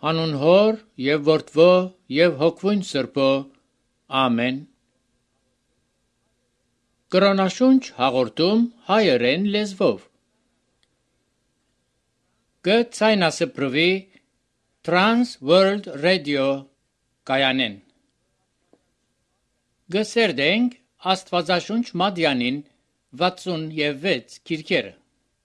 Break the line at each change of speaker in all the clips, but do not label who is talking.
Հանուն Հոր եւ Որդվո եւ Հոգվույն Սրբո։ Ամեն։ Կրոնաշունչ հաղորդում հայերեն լեզվով։ Գցայնասպրվի Trans World Radio կայանեն։ Գսերդենք Աստվածաշունչ Մադյանին 66 քիրքերը։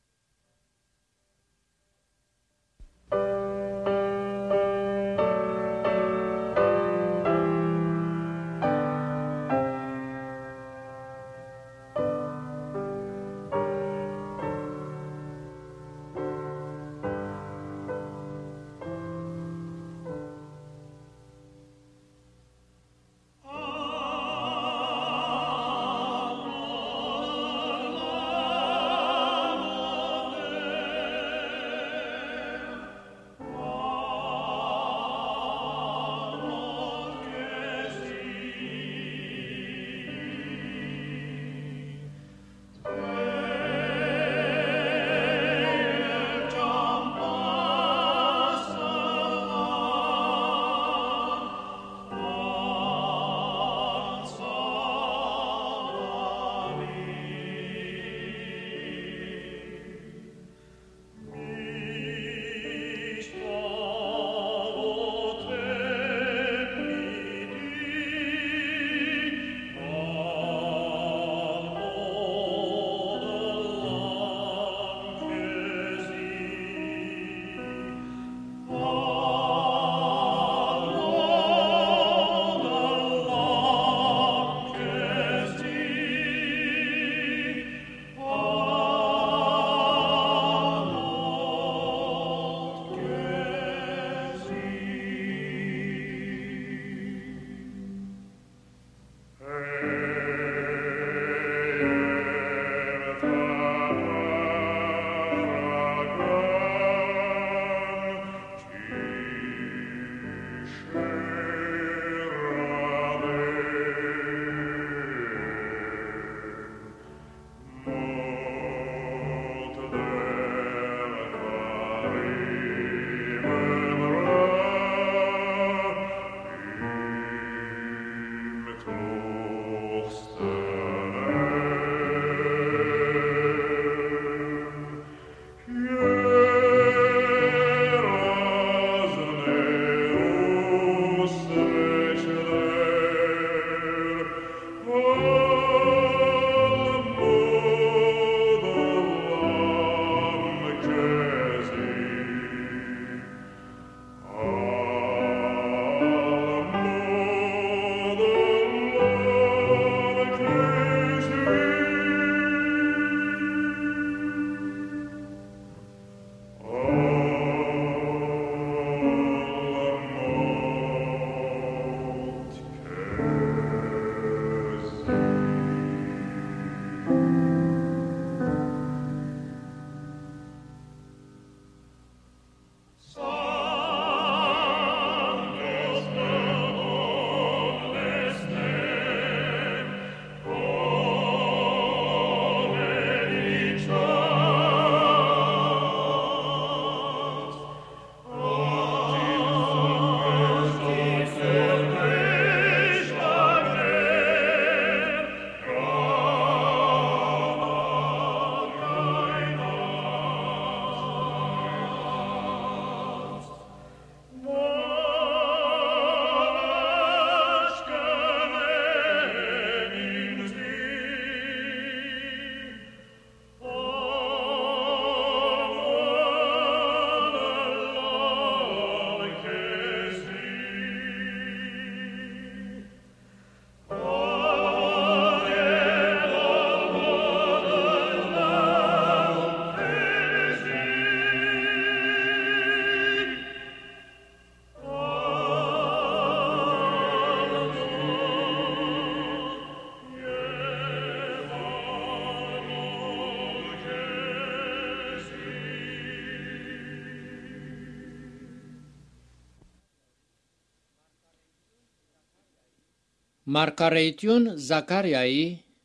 Մարգարեություն Զաքարիայի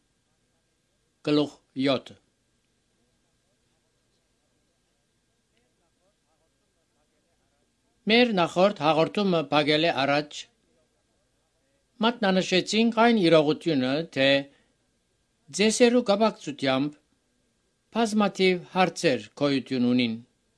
գլուխ 7։ Մեր նախորդ հաղորդումը փակել է առաջ մատնանշեցինք այն իրողությունը, թե ձեսերու կապակցությամբ բազմաթիվ հարցեր գոյություն ունին։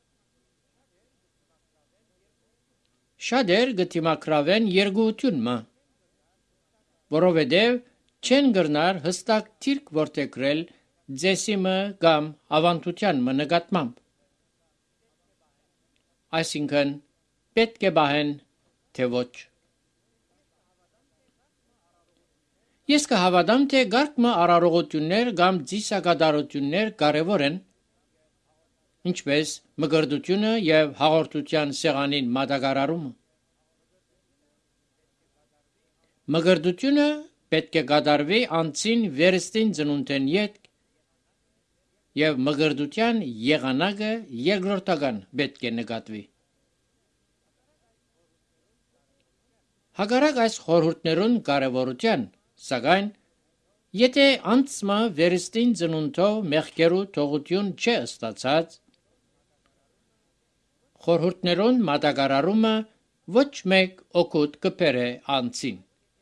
Շատեր գտիմակրավեն երկուությունը, որովհետև չեն գրնար հստակ թիրք որդեգրել ձեսիմը կամ ավանդության նկատմամբ։ Այսինքն պետք է բահեն, թե ոչ։ Ես կհավատամ, թե գարկմը արարողություններ կամ ծիսակատարություններ կարևոր են, ինչպես մգրդությունը և հաղորդության սեղանին մատակարարումը։ Մգրդությունը պետք է կատարվի անցին վերստին ծնունդեն ետք և մգրդության եղանակը երկրորդական պետք է նկատվի։ Հակառակ այս խորհուրդներուն կարևորության, սակայն, եթե անցմը վերստին ծնունդով մեղքերու թողություն չէ ստացած, խորհուրդներուն մատակարարումը ոչ մեկ օգուտ կբերե անցին։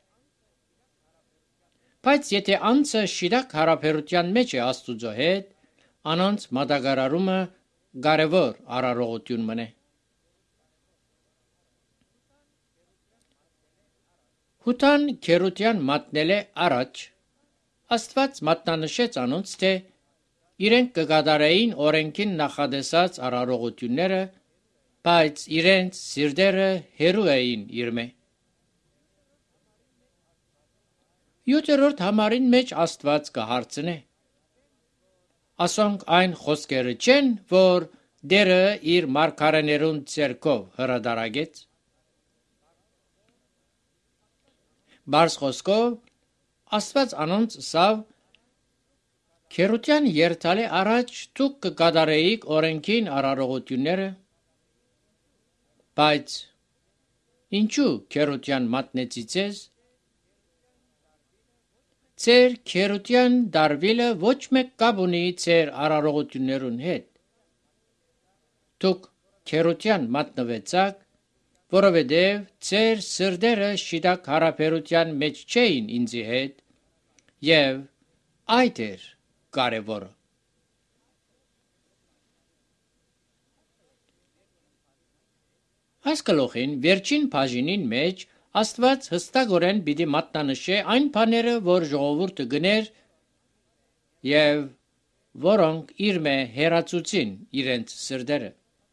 Բայց եթե անցը շիրակ հարաբերության մեջ է Աստուծո հետ, անոնց մատակարարումը կարևոր արարողություն մնե։ Հութան քերության մատնել է առաջ, Աստված մատնանշեց անոնց, թե իրենք կկատարեին օրենքին նախադեսած արարողությունները, բայց իրենց սիրտերը հեռու էին իրմե։ 7-րդ համարին մեջ Աստված կհարցնե. ասոնք այն խոսքերը չեն, որ Տերը իր մարգարեներուն ցերկով հրադարագեց։ Բարձ խոսքով Աստված անոնց սավ քերության երթալե առաջ դուք կկատարեիք օրենքին արարողությունները, բայց ինչու քերության մատնեցի ձեզ։ Ձեր քերության դարվիլը ոչ մեկ կապ ունի ձեր արարողություններուն հետ։ Դուք քերության մատնվեցաք, որովհետև ձեր սրտերը շիտակ հարաբերության մեջ չէին ինձի հետ, և այդ էր կարևորը։ Այս գլուխին վերջին բաժինին մեջ Աստված հստակորեն պիտի մատնանշե այն բաները, որ ժողովուրդը գներ և որոնք իրմե հեռացուցին իրենց սրտերը։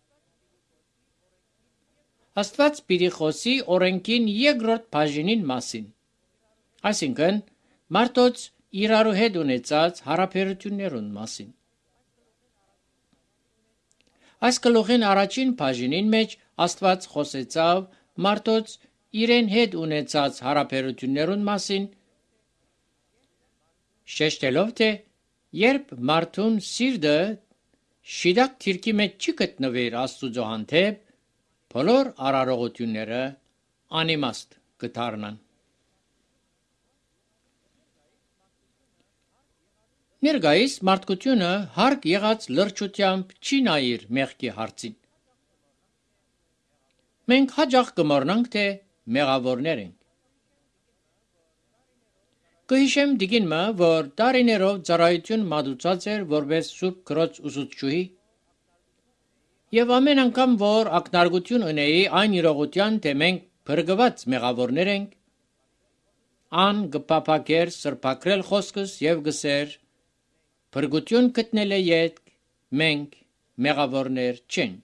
Աստված պիտի խոսի օրենքին երկրորդ բաժինին մասին, այսինքն մարդոց իրարու հետ ունեցած հարաբերություններուն մասին։ Այս գլուխին առաջին բաժինին մեջ Աստված խոսեցավ մարդոց իրեն հետ ունեցած հարաբերություններուն մասին, շեշտելով, թե երբ մարդուն սիրտը շիտակ թիրքի մեջ չի գտնվիր Աստուծո հանդեպ, բոլոր արարողությունները անիմաստ կդառնան։ Ներկայիս մարդկությունը հարկ եղած լրջությամբ չի նայիր մեղքի հարցին։ Մենք հաճախ կմոռնանք, թե մեղավորներ ենք։ Կհիշեմ տիկինը, որ տարիներով ծառայություն մատուցած էր որպես Սուրբ Քրոջ ուսուցչուհի, եւ ամեն անգամ, որ ակնարկություն ունեի այն իրողության, թե մենք փրկված մեղավորներ ենք, ան կփափակեր սրբակրել խոսքս եւ գսեր. փրկություն գտնել է յետք, մենք մեղավորներ չենք։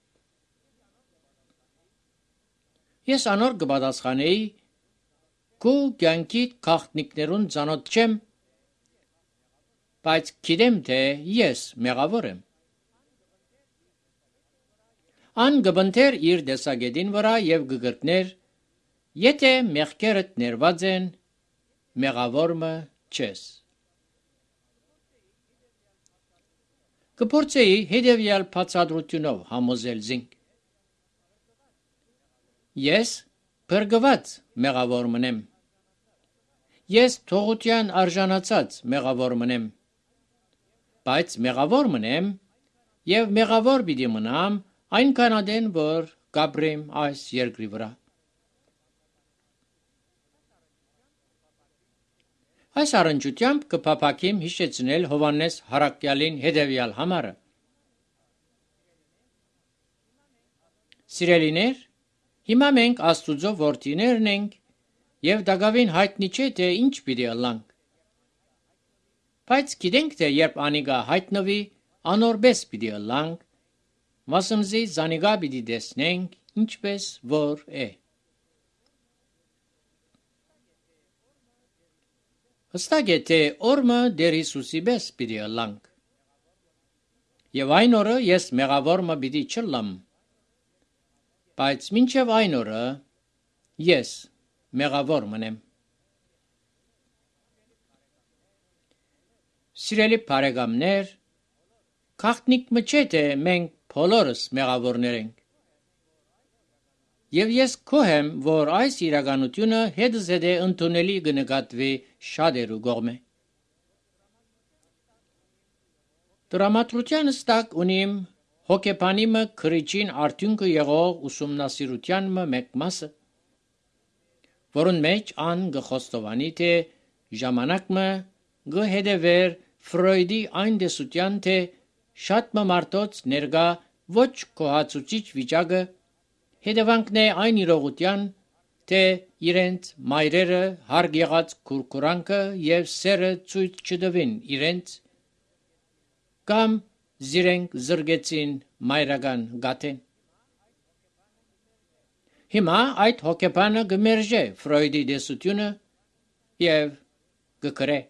Ես անոր կպատասխանեի. քու կյանքիդ քաղտնիքներուն ծանոթ չեմ, բայց գիտեմ, թե ես մեղավոր եմ։ Ան կբնթեր իր դեսագետին վրա եւ կգրտներ. եթե մեղքերդ ներված են, մեղավորը չես։ Կփորձեի հետևյալ բացատրությունով համոզել զինք. Ես փրկված մեղավոր մնեմ։ Ես թողության արժանացած մեղավոր մնեմ։ Բայց մեղավոր մնեմ եւ մեղավոր պիտի մնամ այնքան ադեն, որ կապրիմ այս երկրի վրա։ Այս առնչությամբ կփափակիմ հիշեցնել Հովանես Հարակյալին հետևյալ համարը. Սիրելիներ, հիմա մենք Աստուծո որդիներն ենք եւ դակավին հայտնի չէ թե ինչ պիտի ըլլանք։ Բայց գիտենք թե երբ անիգա հայտնվի, անորբես պիտի ըլլանք, մասմզի զանիգա պիտի տեսնենք, ինչպես որ է։ Հստակ է թե օրը դեր Հիսուսի պես պիտի ըլլանք։ Եվ այն օրը ես մեղավորը պիտի չլամ, բայց մինչև այն օրը ես մեղավոր մնեմ։ Սիրելի բարեկամներ, քաղտնիք չէ թե մենք բոլորս մեղավորներ ենք։ Եվ ես գոհ եմ, որ այս իրականությունը հետս հետ ընդունելի կնկատվի շատերու կողմէ։ Տրամադրության ստակ ունիմ հոգեբանիմը քրիչին արդյունքը եղող ուսումնասիրության մեկ մասը, որուն մեջ ան գխոստովանի թե ժամանակը գհետևեր Ֆրոյդի այն տեսության թե շատ մարդոց ներկա ոչ կոհացուցիչ վիճակը հետևանքն է այն իրողության, թե իրենց մայրերը հարկ եղած քուրքուրանքը եւ սերը ցույց չտվին իրենց կամ զիրենք զրգեցին մայրական գաթեն։ Հիմա այդ հոգեբանը գմերժե Ֆրոյդի տեսությունը եւ գկրե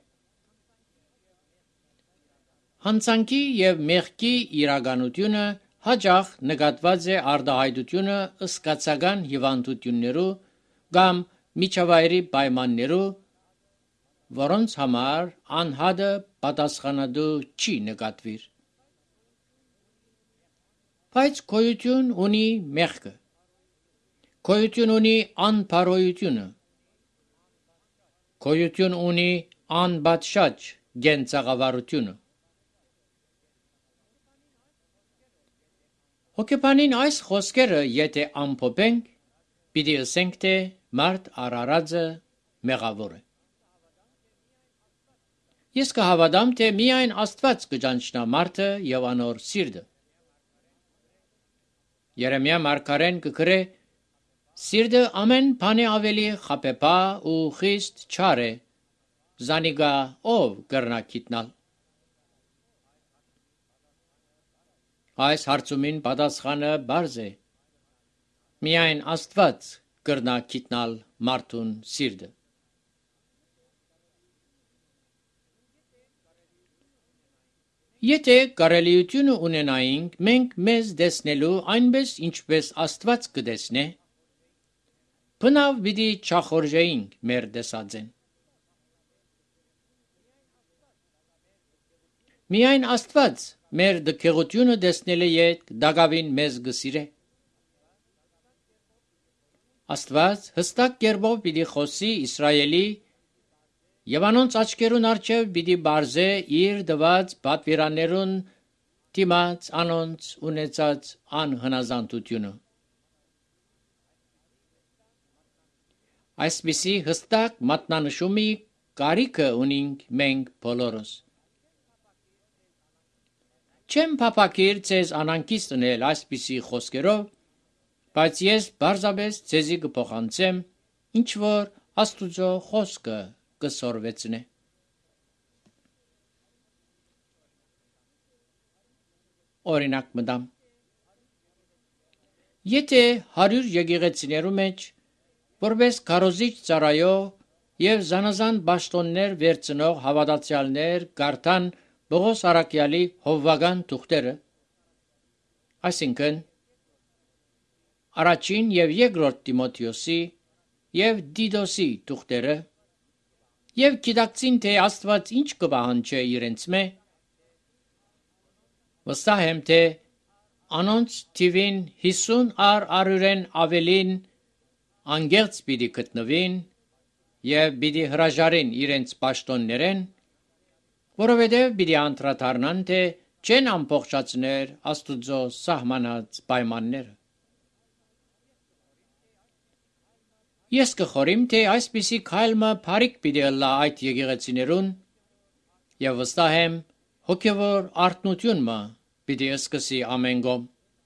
հանցանքի եւ մեղքի իրականությունը հաճախ նկատված է արդահայտությունը ըսկացական հիվանդություններու կամ միջավայրի պայմաններու, որոնց համար անհատը պատասխանատու չի նկատվիր։ Բայց գոյություն ունի մեղքը, գոյություն ունի անբարոյությունը, գոյություն ունի անպատշաճ գենցաղավարությունը։ Հոգեբանին այս խոսքերը եթե ամփոփենք, պիտի ասենք թե մարդ արարածը մեղավոր է։ Ես կհավատամ, թե միայն Աստված կճանչնա մարդը եւ անոր սիրտը։ Երեմիա մարգարեն կգրե. «Սիրտը ամեն բանի ավելի խաբեբա ու խիստ չար է, զանիգա ով կրնա գիտնալ»։ Այս հարցումին պատասխանը բարձ է. միայն Աստված կրնա գիտնալ մարդուն սիրտը։ Եթե կարելիությունը ունենայինք մենք մեզ տեսնելու այնպես ինչպես Աստված կտեսնե, բնավ պիտի չախորժեինք մեր տեսածեն։ Միայն Աստված մեր դքեղությունը տեսնելը ետ դակավին մեզ գսիրե։ Աստված հստակ կերպով պիտի խոսի Իսրայելի եւ անոնց աչքերուն առջև պիտի բարձե իր դված պատվիրաններուն դիմաց անոնց ունեցած անհնազանդությունը։ Այսպիսի հստակ մատնանշումի կարիքը ունենք մենք բոլորս։ Չեմ փափակիր ձեզ անանկից տնել այսպիսի խոսքերով, բայց ես բարձաբես ձեզի կփոխանցեմ, ինչ որ Աստուծո խոսքը կսորվեցնե։ Օրինակ մտամ։ Եթե 100 եկեղեցիներու մեջ որպես քարոզիչ ծառայող եւ զանազան պաշտոններ վերցնող հավատացյալներ կարդան Պողոս Արաքյալի հովվական թուղթերը, այսինքն առաջին եւ երկրորդ Տիմոթեոսի եւ Դիդոսի թուղթերը, եւ գիտակցին թե Աստված ինչ կպահանջե իրենցմե, վստահ եմ թե անոնց թիվին 50 առ ավելին անգեղծ պիտի գտնվին եւ պիտի հրաժարին իրենց պաշտոններեն, որովհետեւ պիտի անդրադառնան թե չեն ամբողջացներ Աստուծո սահմանած պայմանները։ Ես կխորիմ, թե այսպիսի քայլը բարիք պիտի ըլլա այդ եկեղեցիներուն եւ վստահ եմ հոգեվոր արթնությունը պիտի սկսի ամեն գոմ։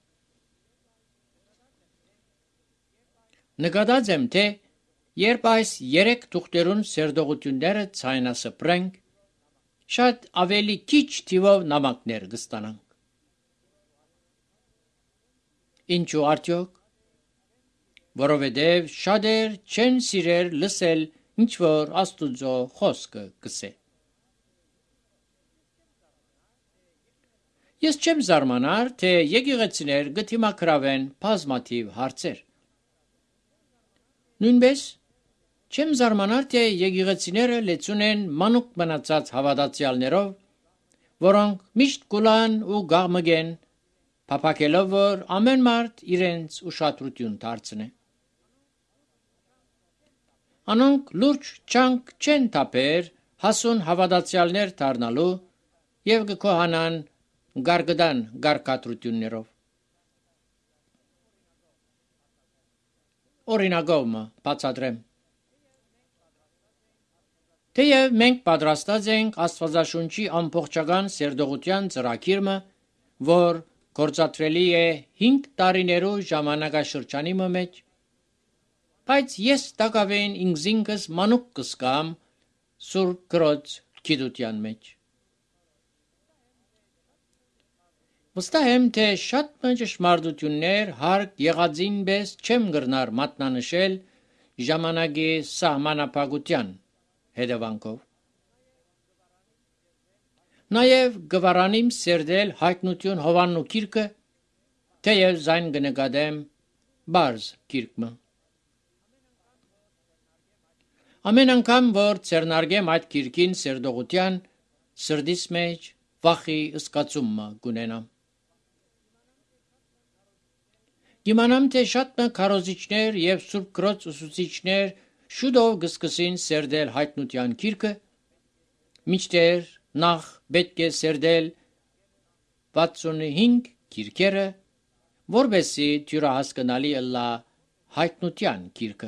Նկատած եմ, թե երբ այս երեք թուղթերուն սերդողությունները ցայնասպրենք, շատ ավելի քիչ թիվով նամակներ կստանանք։ Ինչու արդյոք? Որովհետև շատեր չեն սիրել լսել ինչ որ Աստուծո խոսքը կսե։ Ես չեմ զարմանար, թե եկեղեցիներ գտիմակրավեն բազմաթիվ հարցեր։ Նույնպես չեմ զարմանար, թե եկեղեցիները լեցուն են մանուկ մնացած հավատացյալներով, որոնք միշտ կուլան ու գաղմգեն, փափակելով որ ամեն մարդ իրենց ուշադրություն դարձնե։ Անոնք լուրջ չանք չեն թափեր հասուն հավատացյալներ դառնալու եւ կքոհանան գարգդան գարկատրություններով։ Օրինակով բացատրեմ։ Թեև մենք պատրաստած ենք Աստվածաշունչի ամբողջական սերդողության ծրագիրը, որ գործադրելի է 5 տարիներու ժամանակաշրջանի մեջ, բայց ես տակավեն ինքս մանուկ կսկամ Սուրբ Գրոց գիտության մեջ։ Վստահ եմ, թե շատ ճշմարտություններ հարկ եղածին պես չեմ գրնար մատնանշել ժամանակի սահմանափակության հետևանքով։ Նաև գվարանիմ սերդել հայտնություն Հովաննու գիրքը, թեև զայն կնկատեմ բարձ գիրքը։ Ամեն անգամ, որ ցերնարգեմ այդ գիրքին սերդողության, սրդիս մեջ վախի զգացումը կունենամ։ Իմանամ, թե շատ քարոզիչներ եւ Սուրբ Գրոց ուսուցիչներ շուտով կսկսին սերդել հայտնության գիրքը, մինչդեռ նախ պետք է սերդել 65 գիրքերը, որբեսի թյուրահասկանալի ըլլա հայտնության գիրքը։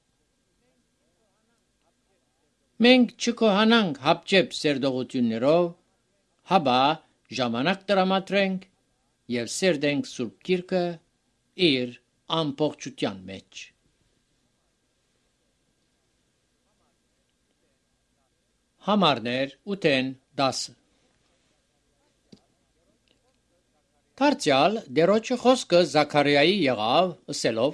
Մենք չկոհանանք հապճեպ սերդողություններով, հաբա ժամանակ տրամադրենք եւ սերդենք Սուրբ Գիրքը իր ամբողջության մեջ։ Համարներ 8-10 Դարձյալ դերոջը խոսքը Զաքարիայի եղավ ըսելով.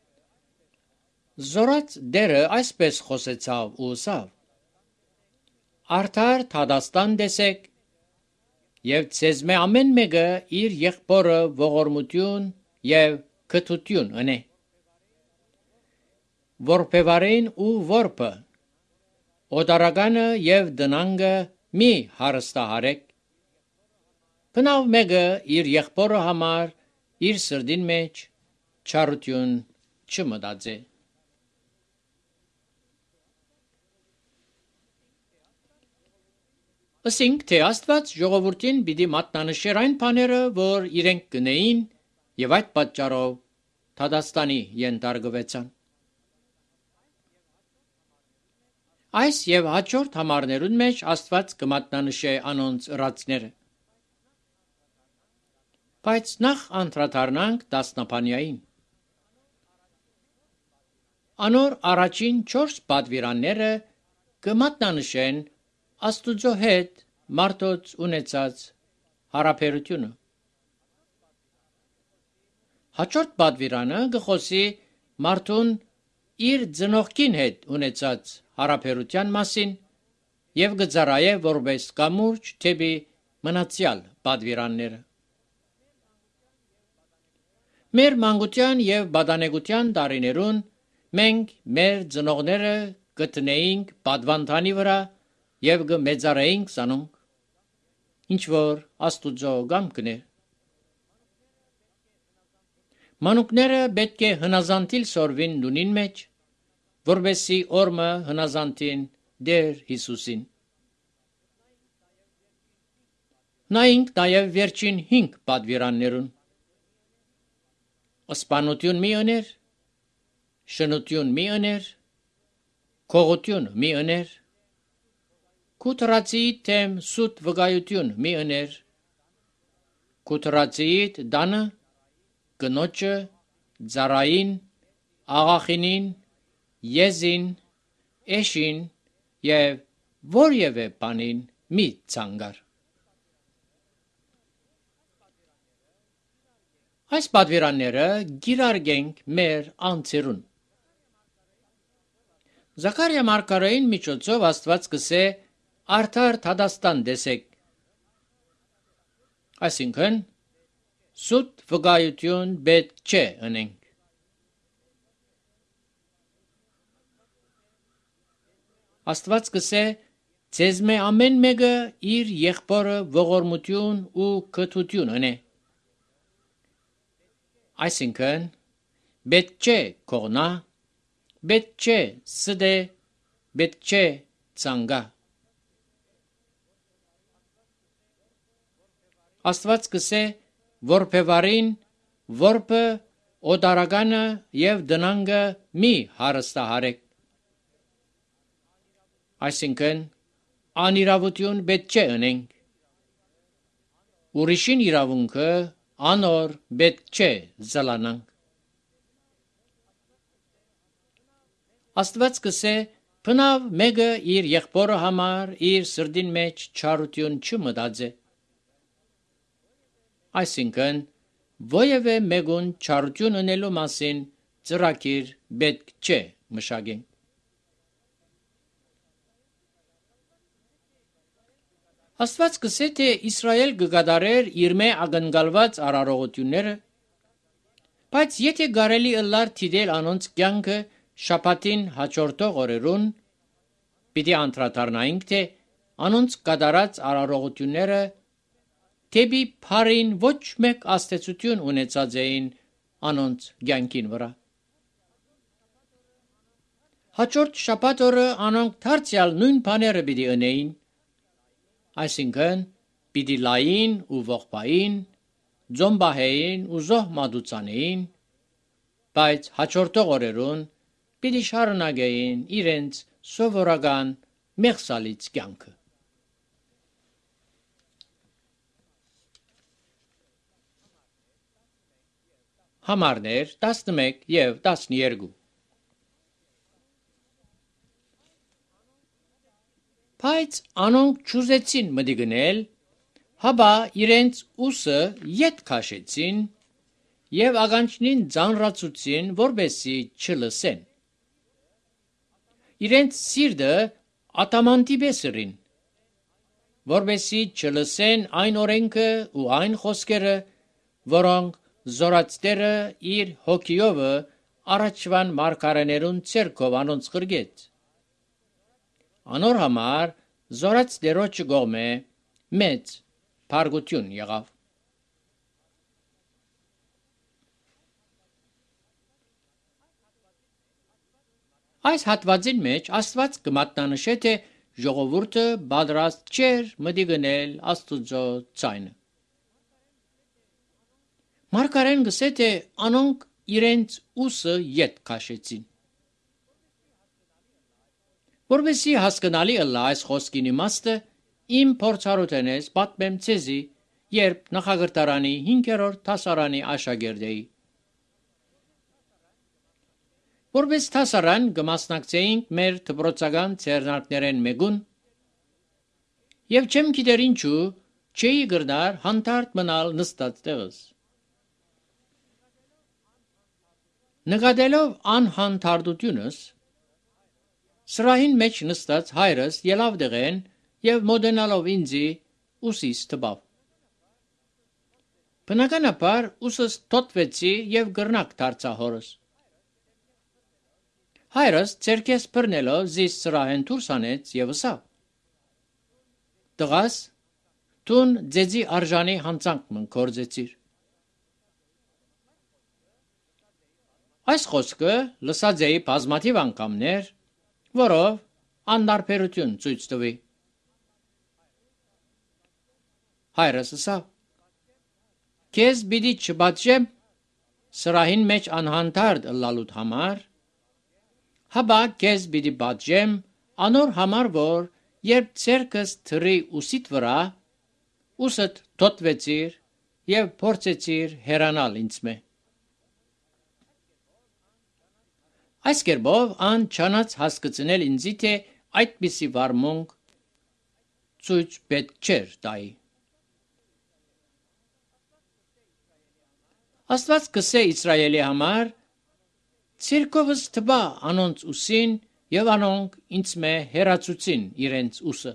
Զորած դերը այսպես խոսեցավ ու ասավ. Արդար թադաստան դեսեք եւ ցեզմե ամեն մեկը իր եղբորը ողորմություն եւ քթություն ընե որբևարին ու որբը օտարականը եւ դնանգը մի հարստահարեք բնավ մեկը իր եղբորը համար իր սրդին մեջ չարություն չմտածե Ասինք, թե Աստված ժողովրդին պիտի մատնանշեր այն բաները, որ իրենք կնեին եւ այդ պատճառով թադաստանի ենթարկվեցան։ Այս եւ հաջորդ համարներուն մեջ Աստված կմատնանշե անոնց ըրացները։ Բայց նախ անդրադառնանք դասնապանյային։ Անոր առաջին 4 պատվիրանները կմատնանշեն Աստուծո հետ մարդոց ունեցած հարաբերությունը։ Հաջորդ պատվիրանը կխոսի մարդուն իր ծնողքին հետ ունեցած հարաբերության մասին եւ կծառայե որպես կամուրջ թեպի մնացյալ պատվիրանները։ Մեր մանկության եւ բադանեկության տարիներուն մենք մեր ծնողները գտնեինք պատվանդանի վրա եւ կմեծարեինք սանոնք, ինչ որ Աստուծո գամքն է։ Մանուկները պետք է հնազանդիլ սորվին նունին մեջ, որբեսի օրմը հնազանդին Դեր Հիսուսին։ Նայինք նաև վերջին 5 պատվիրաններուն։ Սպանություն մի աներ, շնություն մի ըներ, քողություն մի ըներ, քութրացիիդ թեմ սուտ վկայություն մի ըներ, քութրացիիդ դանը, կնոջը, ծառային, աղախինին, եզին, էշին և որևէ բանին մի ցանգար։ Այս պատվիրանները գիրարգենք մեր անձերուն։ Զաքարիա մարգարեին միջոցով Աստված կսե արդար թադաստան դեսեք։ Այսինքն սուտ վկայություն պետք չէ ընենք։ Աստված կսե ձեզ մե ամեն մեկը իր եղբորը ողորմություն ու քթություն ընե։ Այսինքն պետք չէ կողնա, պետք չէ սդե, պետք չէ ցանգա։ Աստված կսե որբևարին, որբը օդարականը և դնանգը մի հարստահարեք։ Այսինքն անիրավություն պետք չէ ընենք։ Ուրիշին իրավունքը անոր պետք չէ զլանանք։ Աստված կսե բնավ մեկը իր եղբորը համար իր սրդին մեջ չարություն չմտածե։ Այսինքն որևէ մեկուն չարություն ընելու մասին ծրագիր պետք չէ մշակենք։ Աստված կսե թե Իսրայել կգադարեր իր մե ակնկալված արարողությունները, բայց եթե կարելի ըլլար թիդել անոնց կյանքը շաբաթին հաջորդող օրերուն, պիտի անդրադառնայինք թե անոնց կատարած արարողությունները թեպի փարին ոչ մեկ աստեցություն ունեցած էին անոնց կյանքին վրա։ Հաջորդ շաբաթ օրը անոնք դարձյալ նույն բաները պիտի ընեին, այսինքն պիտի լային ու ողբային, ձոմբահեին ու զոհ մատուցանեին, բայց հաջորդող օրերուն պիտի շարունակեին իրենց սովորական մեղսալից կյանքը։ Համարներ 11 և 12 Բայց անոնք չուզեցին մտիգնել, հաբա իրենց ուսը ետ քաշեցին և ականջնին ծանրացուցին, որպեսզի չլսեն։ Իրենց սիրտը ադամանդի պես ըրին, որպեսզի չլսեն այն օրենքը ու այն խոսքերը, որոնք զորացտերը իր հոգիովը առաջվան մարգարեներուն ցերկով անոնց գրգեց։ Անոր համար զորած դերոջը կողմէ մեծ փարգություն եղավ։ Այս հատվածին մեջ Աստված կմատնանշե թե ժողովուրդը պատրաստ չէր մտիգնել Աստուծո ձայնը։ Մարգարեն գսե թե անոնք իրենց ուսը ետ քաշեցին։ Որպեսզի հասկանալի ըլլա այս խոսքին իմաստը, իմ փորձառութենես պատմեմ ցեզի, երբ նախագրտարանի 5-րդ դասարանի աշակերտ էի։ Որպես դասարան կմասնակցեինք մեր դպրոցական ցերնակներեն մեկուն, եւ չեմ գիտեր ինչու չէի գրնար հանդարտ մնալ նստած տեղս։ Նկատելով անհանդարտությունս, սրահին մեջ նստած հայրս ելավ դեղեն և մոտենալով ինձի ուսիս տպավ։ Բնականաբար ուսս թոթվեցի և գրնակ դարձա հորս։ Հայրս ձեռքես բռնելով զիս սրահեն դուրս հանեց և ըսավ. «Տղաս, դուն ձեզի արժանի հանցանք գործեցիր»։ Այս խոսքը լսած էի բազմաթիվ անգամներ, որով անտարբերություն ցույց տվի։ Հայրս ասավ. «Քեզ պիտի չպատժեմ սրահին մեջ անհանդարտ ըլլալուդ համար, Հաբա քեզ պիտի պատժեմ, անոր համար որ երբ ցերկս թրի ուսիդ վրա, ուսդ թոտվեցիր եւ փորձեցիր հեռանալ ինձմե։ Այս կերպով ան չանաց հասկացնել ինձի թե այդպիսի վարմունք ցույց պետք չէր տայի։ Աստված կսե Իսրայելի համար ցիրկովս տբա անոնց ուսին եւ անոնք ինձմե հերացուցին իրենց ուսը։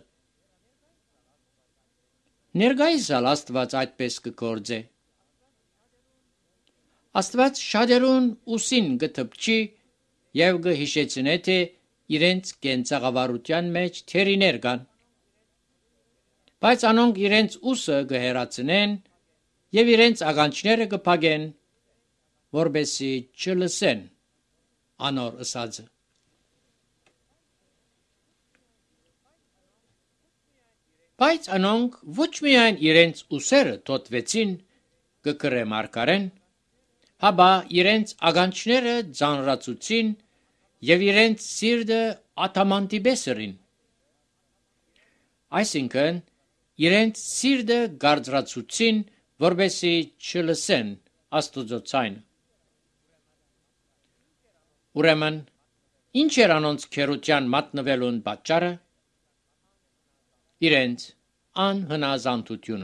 Ներկայիս Աստված այդպես կգործե։ Աստված շատերուն ուսին գտպչի եւ գհիշեցնե թե իրենց կենցաղավարության մեջ թերիներ կան։ Բայց անոնք իրենց ուսը գհերացնեն եւ իրենց աղանջները կփակեն, որբեսի չլսեն անոր ըսածը։ Բայց անոնք ոչ միայն իրենց ուսերը թոտվեցին կկրեմարկարեն, հաբա իրենց աղանջները ձանրացուցին եւ իրենց սիրտը աթամանտիբեսրին։ Այսինքն իրենց սիրտը գարձրացուցին, որբեսի չլսեն Աստուծո ձայնը։ Ուրեմն ինչ էր անոնց քերության մատնվելուն պատճառը։ Իրենց անհնազանդությունը։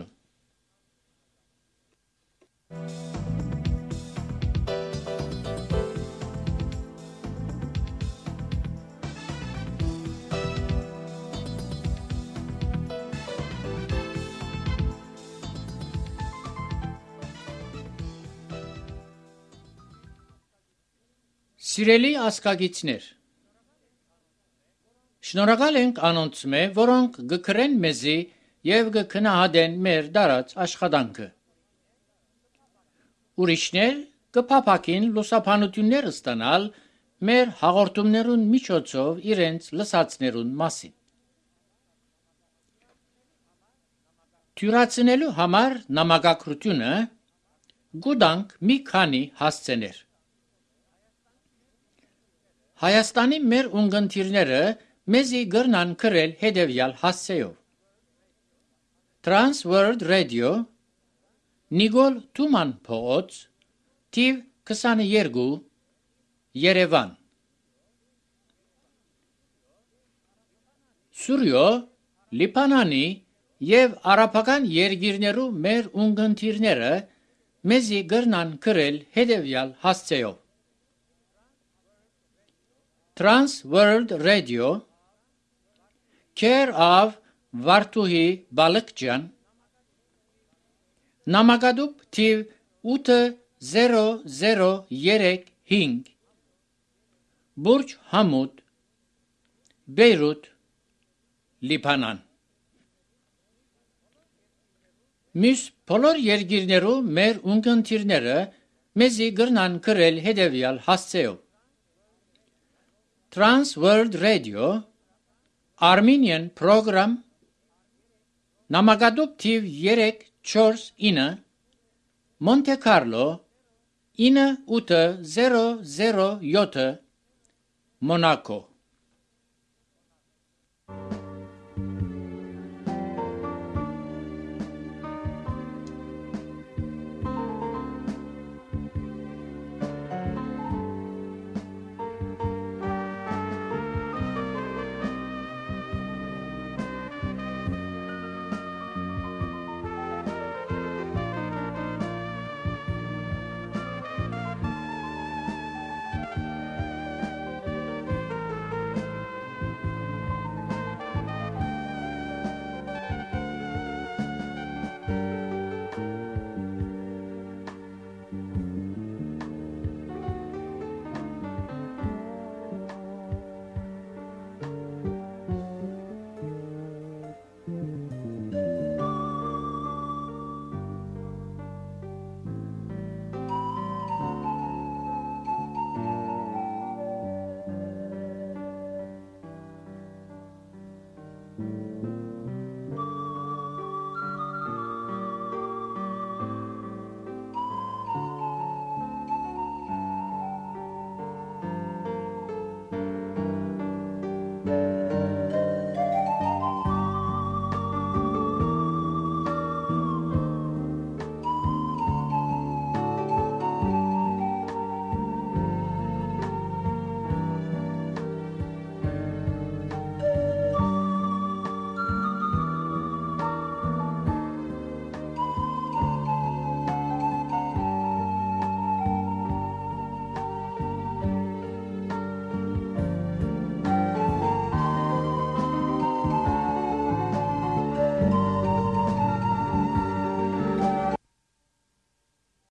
Սիրելի ասկագիցներ, շնորհակալ ենք անոնցմե, որոնք գկրեն մեզի եւ գքնահատեն մեր դարած աշխատանքը։ Ուրիշներ կփափակին լուսաբանություններ ստանալ մեր հաղորդումներուն միջոցով իրենց լսածներուն մասին։ Թյուրացնելու համար նամակագրությունը գուտանք մի քանի հասցեներ։ Հայաստանի մեր ունգընտիրները մեզի գրնան քրել հետևյալ հասցեով։ Trans World Radio Նիգոլ Թուման փողոց թիվ 22 Երևան Սուրյո Լիբանանի եւ արաբական երկիրներու մեր ունգընտիրները մեզի գրնան քրել հետևյալ հասցեով Trans World Radio Care of Վարդուհի Բալկջյան Նամակադուպ թիվ 8035 Բուրջ Համուդ Բեյրութ Լիբանան Մյուս բոլոր երկիրներու մեր ունգընտիրները մեզի գրնան քրել հետևյալ հասցեով Trans World Radio Armenian Program Նամակադուպ թիվ 349 Monte Carlo 9807 Monaco